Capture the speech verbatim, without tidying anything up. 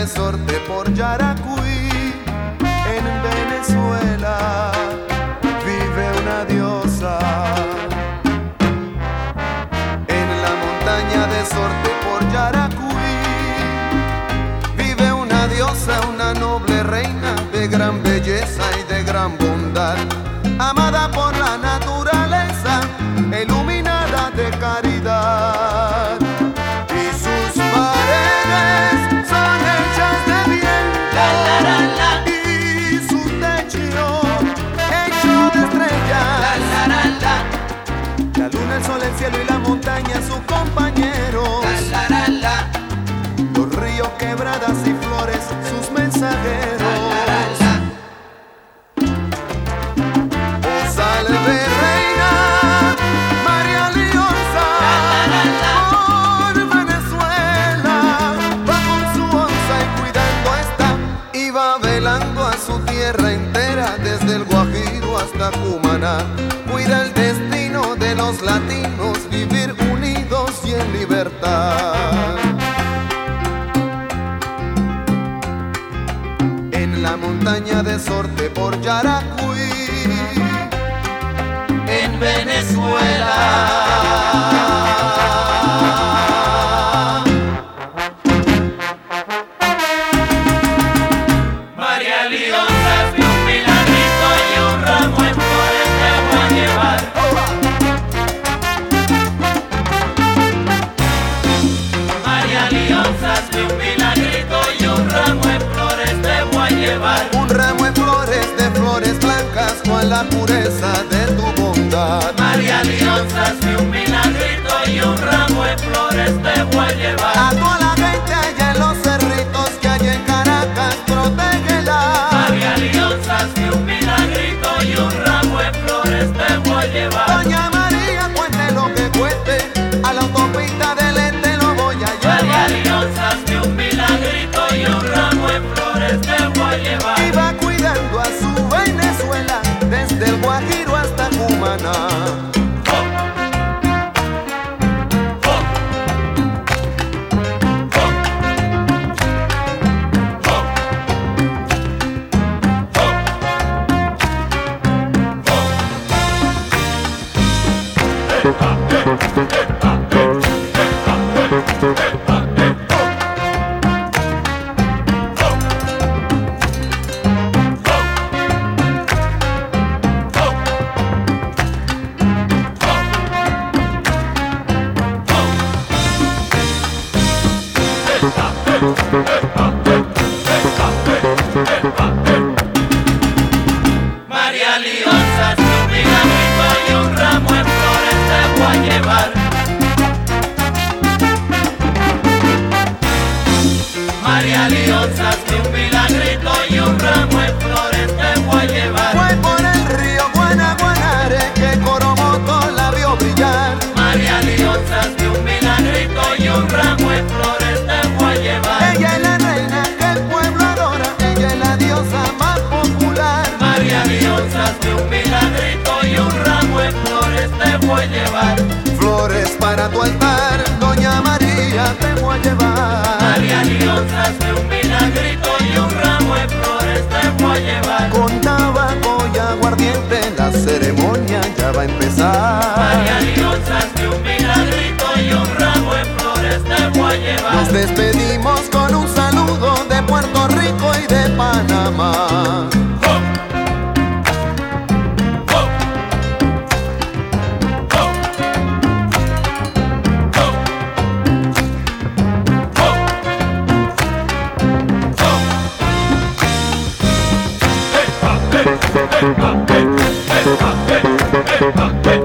de Sorte por Yaracuy, en Venezuela, vive una diosa. En la montaña de Sorte por Yaracuy, vive una diosa, una noble reina de gran belleza y de gran bondad, amada por la naturaleza, iluminada de caridad. Y sus paredes son hechas de viento, la, la, la, la. y su techo hecho de estrellas. La, la, la, la. La luna, el sol, el cielo y la montaña sus compañeros. La, la, la, la. Los ríos, quebradas y flores sus mensajeros. La, la, la, la. Oh, salve reina María Lionza, La, la, la, la. por Venezuela va con su onza y cuidando está, y va velando a su tierra entera, desde el Guajiro hasta Cumaná. Cuida el destino de los latinos, vivir unidos y en libertad. En la montaña de Sorte por Yaracuy, En Venezuela. María Lionza, es un milagrito y un ramo en flores te voy a llevar. María Lionza, es un milagrito y un ramo en flores te voy a llevar. un ramo de flores, de flores blancas, con la pureza de tu bondad. María Lionza, es un milagrito y un ramo de flores te voy a llevar. A toda la gente allá en los cerritos que hay en Caracas, protégela. María Lionza, es un milagrito y un ramo de flores te voy a llevar. Doña María, cuente lo que cuente, a la autopista del Este lo voy a María llevar. Lionza, es un milagrito y un ramo de flores te voy a llevar. Y va cuidando a su Venezuela, desde el Guajiro hasta Cumaná. María Lionza, es un milagrito y un ramo de flores te voy a llevar. María Lionza, es un milagrito y un ramo de flores te voy a llevar. Fue por el río Guanaguanare que Coromoto la vio brillar. María Lionza, es un milagrito y un ramo de flores te voy a llevar. Ella es la reina que el pueblo adora, ella es la diosa más popular. María Lionza, es un milagrito y un ramo de flores te voy a llevar. Flores para tu altar, Doña María, te voy a llevar. María Lionza, es un milagrito y un ramo de flores te voy a llevar. Con tabaco y aguardiente la ceremonia ya va a empezar. María Lionza, es un milagrito y un ramo de flores te voy a llevar. Nos despedimos con un saludo de Puerto Rico y de Panamá. Hey, hey, hey, hey, hey, hey, hey, hey, hey.